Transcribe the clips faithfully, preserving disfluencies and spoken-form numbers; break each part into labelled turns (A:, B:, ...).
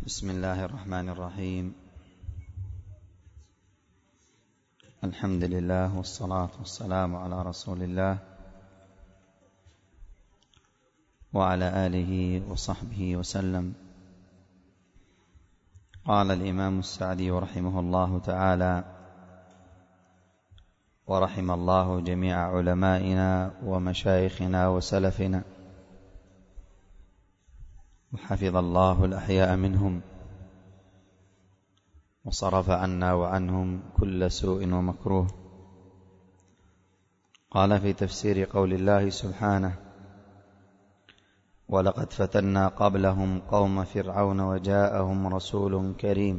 A: بسم الله الرحمن الرحيم. الحمد لله والصلاة والسلام على رسول الله وعلى آله وصحبه وسلم. قال الإمام السعدي رحمه الله تعالى: ورحم الله جميع علمائنا ومشايخنا وسلفنا، وحفظ الله الأحياء منهم، وصرف عنا وعنهم كل سوء ومكروه. قال في تفسير قول الله سبحانه: ولقد فتنا قبلهم قوم فرعون وجاءهم رسول كريم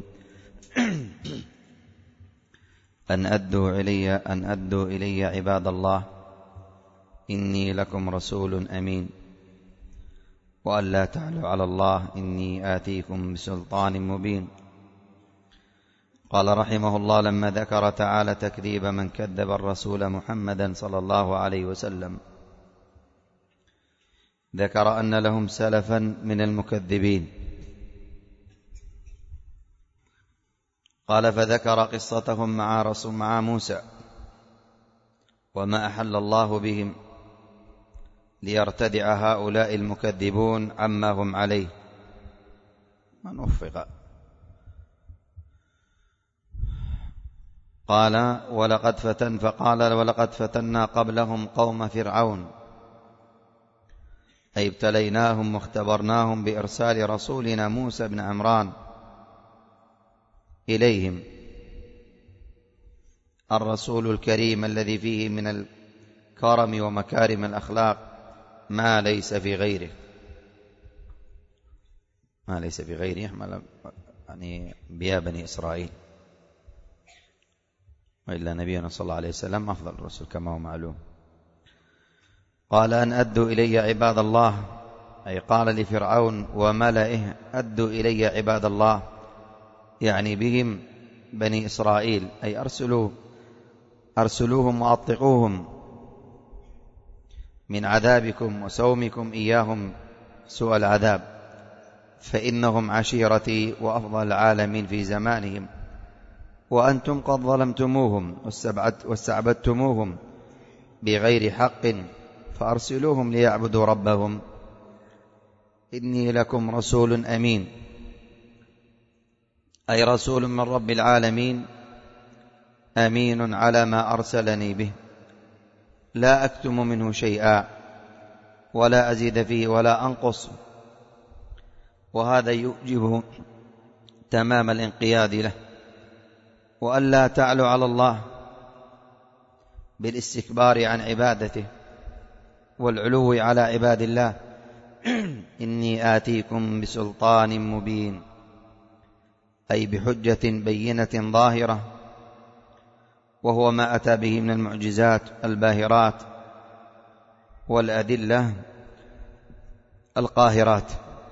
A: أن أدوا إلي أن أدوا إلي عباد الله إني لكم رسول أمين وأن لا تعلوا على الله إني آتيكم بسلطان مبين. قال رحمه الله: لما ذكر تعالى تكذيب من كذب الرسول محمدا صلى الله عليه وسلم، ذكر أن لهم سلفا من المكذبين. قال: فذكر قصتهم مع رسول مع موسى وما أحل الله بهم ليرتدع هؤلاء المكذبون عما هم عليه. من وفق. قال: ولقد فتن فقال ولقد فتنا قبلهم قوم فرعون، أي ابتليناهم واختبرناهم بإرسال رسولنا موسى بن عمران إليهم، الرسول الكريم الذي فيه من الكرم ومكارم الأخلاق ما ليس في غيره ما ليس في غيره يحمل يعني بيا بني إسرائيل، وإلا نبينا صلى الله عليه وسلم أفضل الرسل كما هو معلوم. قال: أن أدوا إلي عباد الله، أي قال لفرعون وملئه: أدوا إلي عباد الله، يعني بهم بني إسرائيل، أي أرسلوا أرسلوهم وأطلقوهم من عذابكم وسومكم إياهم سوء العذاب، فإنهم عشيرتي وأفضل العالمين في زمانهم، وأنتم قد ظلمتموهم واستعبدتموهم بغير حق، فأرسلوهم ليعبدوا ربهم إني لكم رسول أمين، أي رسول من رب العالمين أمين على ما أرسلني به، لا أكتم منه شيئا ولا أزيد فيه ولا أنقص. وهذا يوجب تمام الانقياد له، وأن لا تعلوا على الله بالاستكبار عن عبادته والعلو على عباد الله. إني آتيكم بسلطان مبين، أي بحجة بينة ظاهرة، وهو ما أتى به من المعجزات الباهرات والأدلة القاهرات.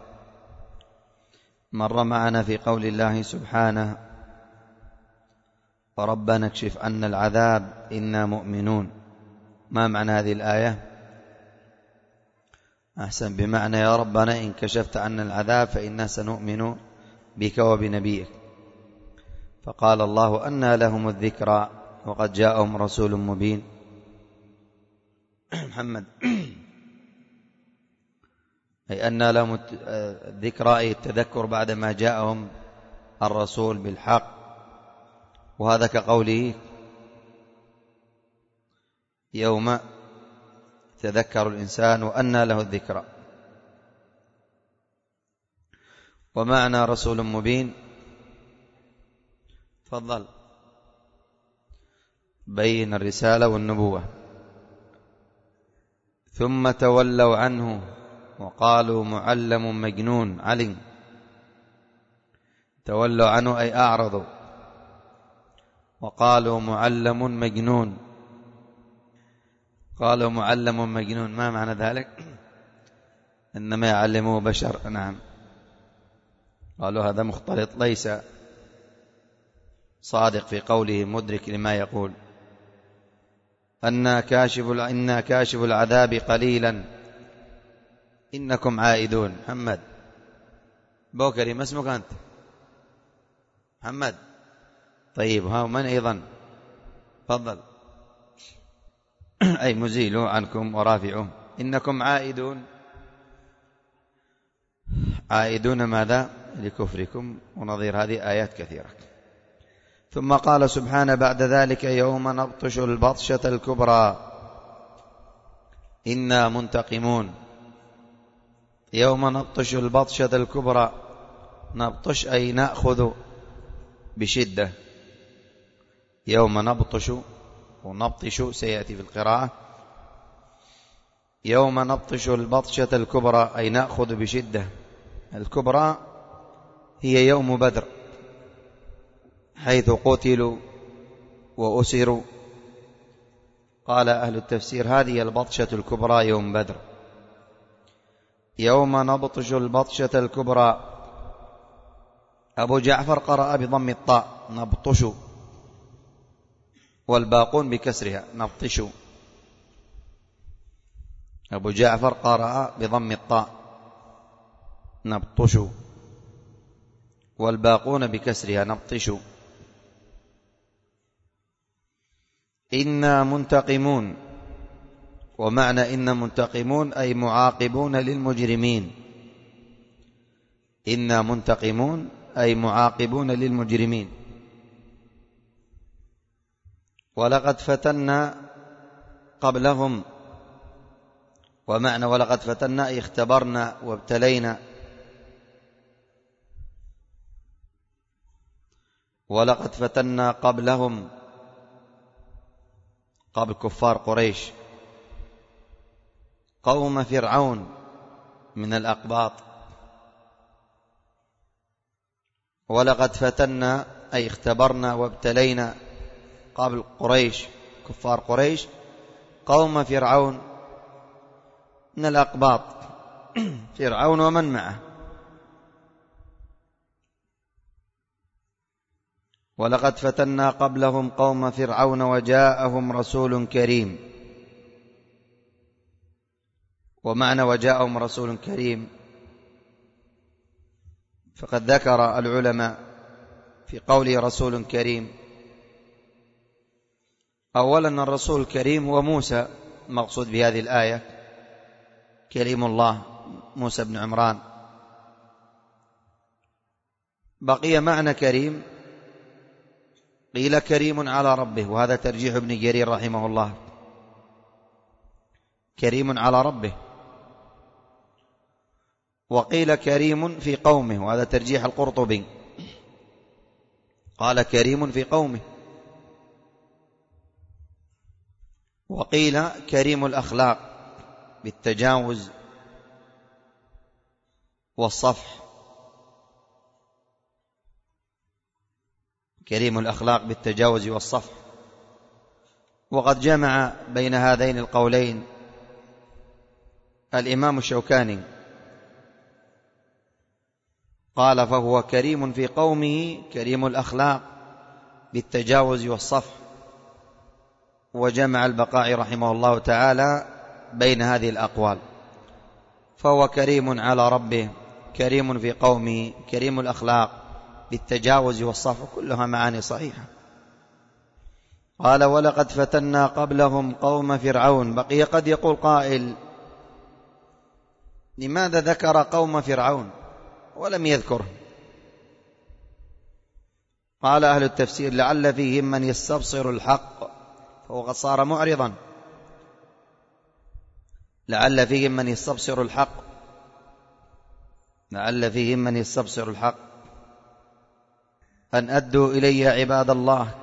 A: مر معنا في قول الله سبحانه: ربنا اكشف عنا العذاب إنا مؤمنون. ما معنى هذه الآية؟ أحسن، بمعنى يا ربنا إن كشفت عنا العذاب فإنا سنؤمن بك وبنبيك. فقال الله: أنى لهم الذكرى وقد جاءهم رسول مبين. محمد أي أنى لهم الذكرى، أي التذكر بعدما جاءهم الرسول بالحق. وهذا كقوله: يوم تذكر الإنسان وأنى له الذكرى. ومعنى رسول مبين، تفضل، بين الرسالة والنبوة. ثم تولوا عنه وقالوا معلم مجنون. علم تولوا عنه أي أعرضوا، وقالوا معلم مجنون. قالوا معلم مجنون، ما معنى ذلك؟ إنما يعلمه بشر. نعم، قالوا هذا مختلط، ليس صادق في قوله مدرك لما يقول. أنا كاشف إنا كاشف العذاب قليلا إنكم عائدون. محمد بوكري، ما اسمك أنت؟ محمد. طيب، ها من أيضا؟ تفضل. أي مزيل عنكم ورافعه، إنكم عائدون. عائدون ماذا؟ لكفركم، ونظير هذه آيات كثيرة. ثم قال سبحانه بعد ذلك: يوم نبطش البطشة الكبرى إنا منتقمون. يوم نبطش البطشة الكبرى، نبطش أي نأخذ بشدة. يوم نبطش ونبطش سيأتي في القراءة. يوم نبطش البطشة الكبرى أي نأخذ بشدة. الكبرى هي يوم بدر، حيث قتلوا وأسروا. قال أهل التفسير: هذه البطشة الكبرى يوم بدر. يوم نبطش البطشة الكبرى. أبو جعفر قرأ بضم الطاء نبطش، والباقون بكسرها نبطش. أبو جعفر قرأ بضم الطاء نبطش، والباقون بكسرها نبطش. إنا منتقمون. ومعنى إنا منتقمون أي معاقبون للمجرمين. إنا منتقمون أي معاقبون للمجرمين. ولقد فتنا قبلهم. ومعنى ولقد فتنا أي اختبرنا وابتلينا. ولقد فتنا قبلهم، قبل كفار قريش، قوم فرعون من الأقباط. ولقد فتنا أي اختبرنا وابتلينا قبل قريش، كفار قريش، قوم فرعون من الأقباط، فرعون ومن معه. ولقد فتنا قبلهم قوم فرعون وجاءهم رسول كريم. ومعنى وجاءهم رسول كريم، فقد ذكر العلماء في قوله رسول كريم أولا الرسول الكريم هو موسى، مقصود بهذه الآية كريم الله موسى بن عمران. بقي معنى كريم، قيل كريم على ربه، وهذا ترجيح ابن جرير رحمه الله، كريم على ربه. وقيل كريم في قومه، وهذا ترجيح القرطبي، قال كريم في قومه. وقيل كريم الأخلاق بالتجاوز والصفح، كريم الأخلاق بالتجاوز والصفح. وقد جمع بين هذين القولين الإمام الشوكاني، قال فهو كريم في قومه كريم الأخلاق بالتجاوز والصفح. وجمع البقاعي رحمه الله تعالى بين هذه الأقوال، فهو كريم على ربه، كريم في قومه، كريم الأخلاق بالتجاوز والصفح، كلها معاني صحيحة. قال ولقد فتنا قبلهم قوم فرعون. بقي قد يقول قائل لماذا ذكر قوم فرعون ولم يذكره؟ قال أهل التفسير لعل فيهم من يستبصر الحق فهو قد صار معرضا، لعل فيهم من يستبصر الحق، لعل فيهم من يستبصر الحق. أن أدوا إلي عباد الله.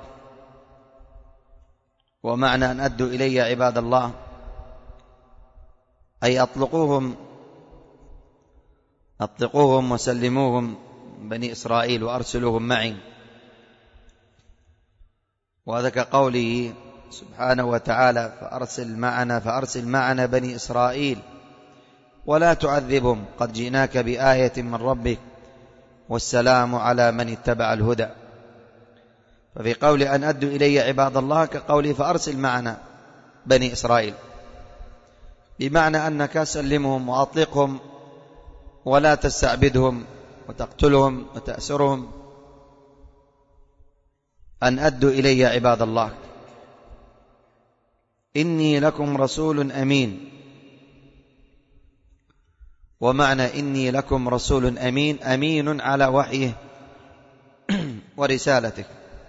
A: ومعنى أن أدوا إلي عباد الله أي أطلقوهم، أطلقوهم وسلموهم بني إسرائيل وأرسلوهم معي. وهذا كقوله سبحانه وتعالى فأرسل معنا فأرسل معنا بني إسرائيل ولا تعذبهم قد جئناك بآية من ربك والسلام على من اتبع الهدى. ففي قول أن أدوا إلي عباد الله كقوله فأرسل معنا بني إسرائيل، بمعنى أنك سلمهم وأطلقهم ولا تستعبدهم وتقتلهم وتأسرهم، أن أدوا إلي عباد الله إني لكم رسول أمين. ومعنى إني لكم رسول أمين، أمين على وحيه ورسالته،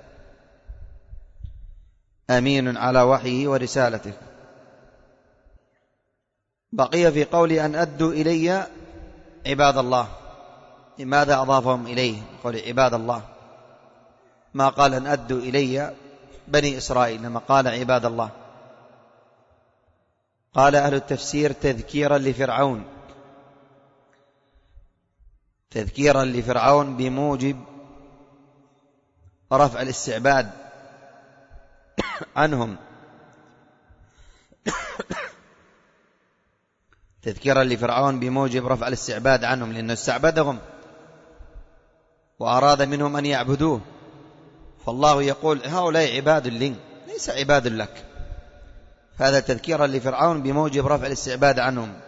A: أمين على وحيه ورسالته. بقي في قولي أن أدوا إلي عباد الله، لماذا أضافهم إليه قول عباد الله؟ ما قال أن أدوا إلي بني إسرائيل، لما قال عباد الله. قال أهل التفسير تذكيرا لفرعون، تذكيرا لفرعون بموجب رفع الاستعباد عنهم، تذكيرا لفرعون بموجب رفع الاستعباد عنهم، لأنه استعبدهم وأراد منهم أن يعبدوه، فالله يقول هؤلاء عباد لي ليس عباد لك، هذا تذكيرا لفرعون بموجب رفع الاستعباد عنهم.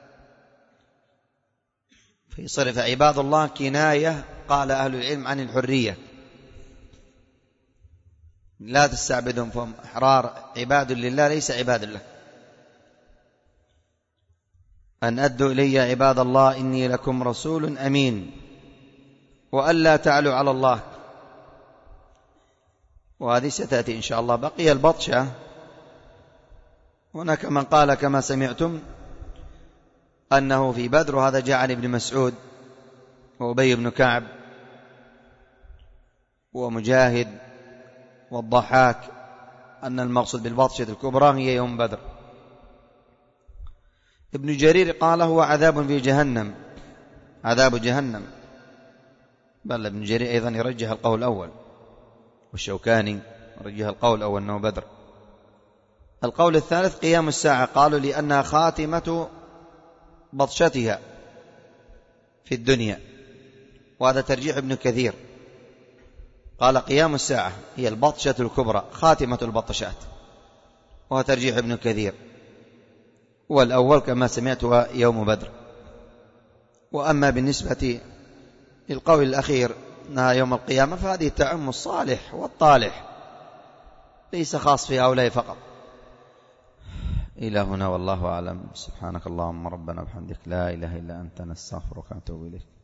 A: فيصرف عباد الله كناية، قال أهل العلم، عن الحرية، لا تستعبدهم فهم أحرار، عباد لله ليس عباد لك. أن أدوا إلي عباد الله إني لكم رسول أمين وألا تعلوا على الله. وهذه ستأتي إن شاء الله. بقي البطشة، هناك من قال كما سمعتم أنه في بدر، وهذا جاء عن ابن مسعود وأبي بن كعب ومجاهد والضحاك، أن المقصود بالبطشة الكبرى هي يوم بدر. ابن جرير قال هو عذاب في جهنم، عذاب جهنم، بل ابن جرير أيضا يرجح القول الأول، والشوكاني يرجح القول الأول أنه بدر. القول الثالث قيام الساعة، قالوا لأنها خاتمة بطشتها في الدنيا، وهذا ترجيح ابن كثير، قال قيام الساعة هي البطشة الكبرى خاتمة البطشات، وهو ترجيح ابن كثير، والأول كما سمعتها يوم بدر. وأما بالنسبة للقول الأخير أنها يوم القيامة فهذه تعم الصالح والطالح، ليس خاص في هؤلاء فقط. إلى هنا والله أعلم. سبحانك اللهم ربنا وبحمدك، لا إله إلا أنت، نستغفرك ونتوب إليك.